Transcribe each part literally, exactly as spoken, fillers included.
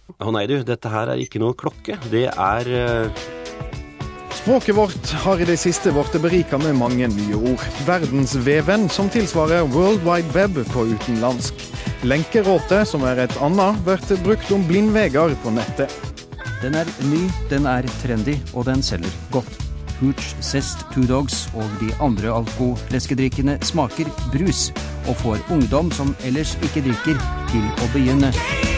Å nei du, dette her er ikke noe klokke. Det er... Uh... Språket vårt har i det siste vært berika med mange nye ord. Verdensveven, som tilsvarer World Wide Web på utenlandsk. Lenkeråte, som er et annet, blir brukt om blindvegar på nettet. Den er ny, den er trendy, og den selger godt. Hooch, Zest, Two Dogs og de andre alkoleskedrikkene smaker brus, og får ungdom som ellers ikke drikker, til å begynne.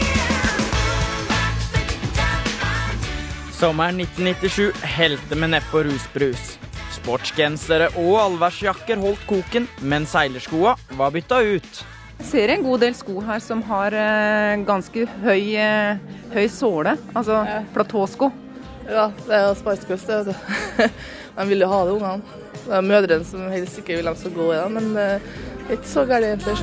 Sommeren nitten nittisju helte med neppe og rusbrus. Sportsgensere og allværsjakker holdt koken, men seilerskoa var bytta ut. Jeg ser en god del sko her som har eh, ganske høy, eh, høy såle, altså ja. Platåsko. Ja, det er Spice Girls, det. Altså. De vil jo ha det, ungene. Det er mødrene som helst ikke vil de skal gå i det, men det uh, er ikke så gærlig jenter.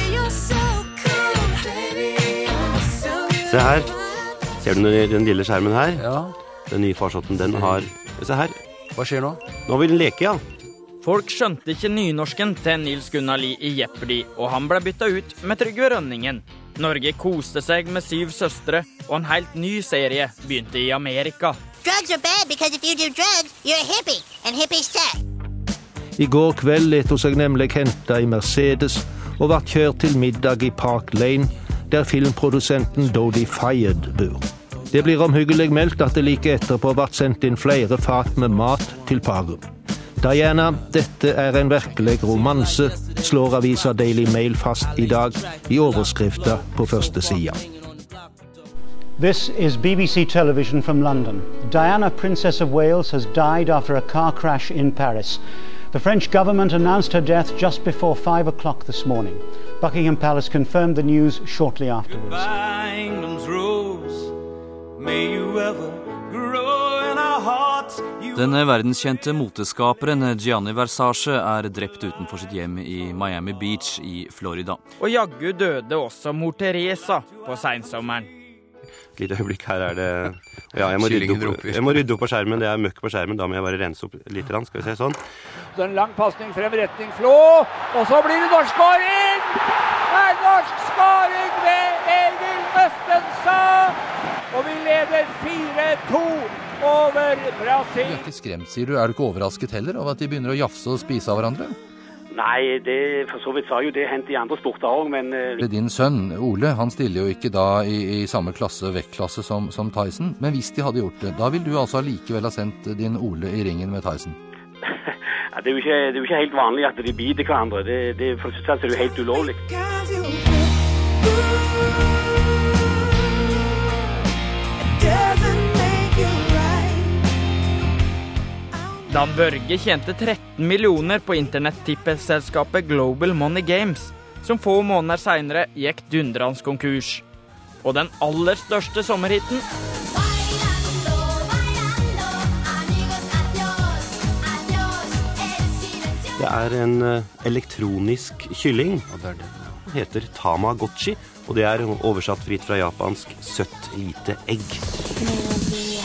Se her. Ser du den lille skjermen her? Ja. Den nye farsotten, den har... Se her. Hva skjer nå? Nå vil den leke, ja. Folk skjønte ikke nynorsken til Nils Gunnar Lie i Jeopardy, og han ble bytta ut med Trygve Rønningen. Norge koste seg med syv søstre, og en helt ny serie begynte i Amerika. Drugs are bad because if you do drugs, you're a hippie, and hippies suck. I går kveld let hun seg nemlig hente i Mercedes og ble kjørt til middag i Park Lane, der filmprodusenten Dodie Fayed bor. Det blir omhyggelig meldt at det like etterpå ble sendt inn flere fat med mat til paret. Diana, dette er en virkelig romanse, slår avisa Daily Mail fast i dag i overskriften på første sida. This is B B C television from London. Diana, Princess of Wales, has died after a car crash in Paris. The French government announced her death just before five o'clock this morning. Buckingham Palace confirmed the news shortly afterwards. Goodbye, England's rose. May you ever grow in our hearts. Denne verdenskjente moteskaperen Gianni Versace er drept utenfor sitt hjem i Miami Beach i Florida. Og jaggu døde også mor Teresa på sensommeren. Et lite øyeblikk her er det... Ja, jeg må, rydde opp, jeg må rydde opp på skjermen, det er møkk på skjermen, da må jeg bare rense opp litt, skal vi se sånn. Så en lang passning frem retning Flå, og så blir det norsk skåring! Det er norsk skåring ved Egil Østenstad! Og vi leder fire to over Brasil. Du er ikke skremt, sier du. Er du ikke overrasket heller av at de begynner å jafse og spise av hverandre? Nei, det, for så vidt sa jo det hendt i andre sporter også, men... Uh... Din sønn, Ole, han stiller jo ikke da i, i samme klasse, vektklasse som, som Tyson, men hvis de hadde gjort det, da vil du altså likevel ha sendt din Ole i ringen med Tyson? Ja, det, er jo ikke, det er jo ikke helt vanlig at de biter hverandre, det, det, for så vidt er det jo helt ulovlig. Dan Børge tjente tretten millioner på internett-tippselskapet Global Money Games, som få måneder senere gikk dundrans konkurs. Og den aller største sommerhitten... Det er en elektronisk kylling. Den heter Tamagotchi, og det er oversatt fritt fra japansk søtt lite egg.